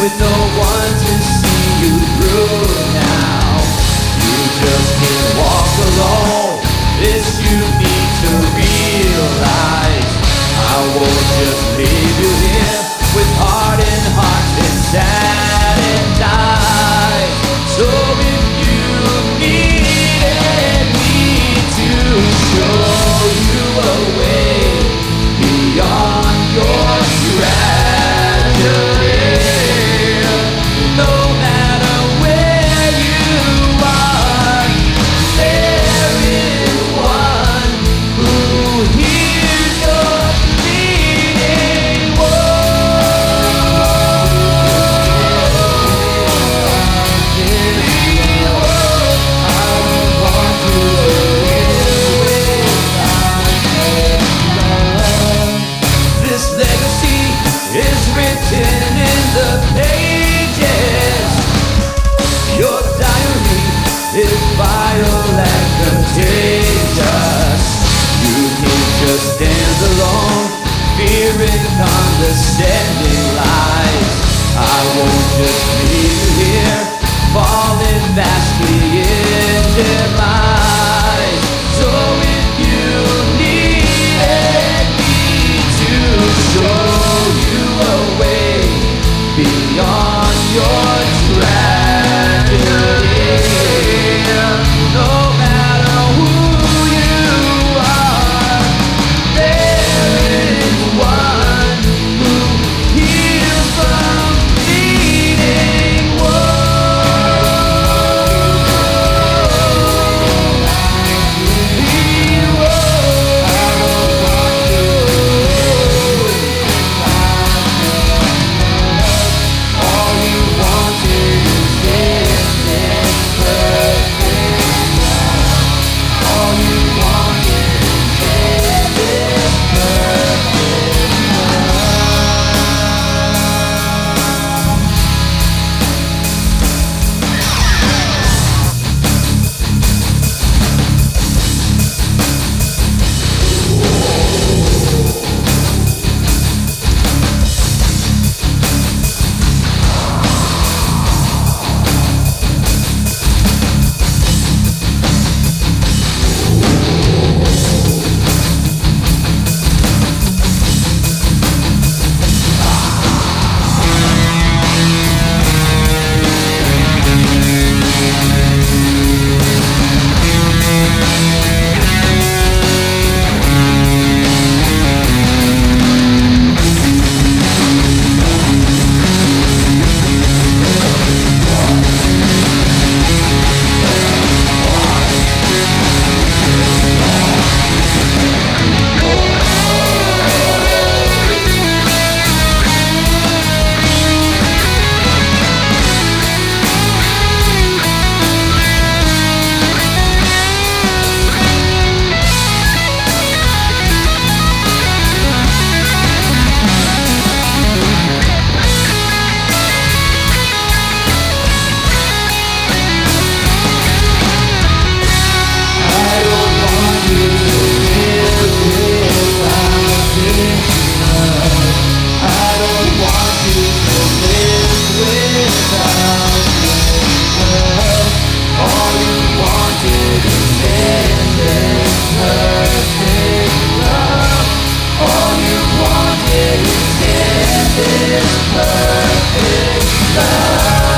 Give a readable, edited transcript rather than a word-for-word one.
with no one to see you through now. You just can't walk alone. This you need to realize. I won't just leave you here with hardened hearts and saddened eyes. So if you needed me to show you a way beyond your tragedy, no matter where you are, there is one who hears your pleading This legacy is written in the pages. Your diary is vile and contagious. You can't just stand alone, fearing condescending lies. I won't just leave you here, falling vastly in demise. So if you needed me to show you a way beyond your tragedy, no matter who you are, there is one who heals from bleeding All you wanted is this perfect love. All you wanted is this perfect love.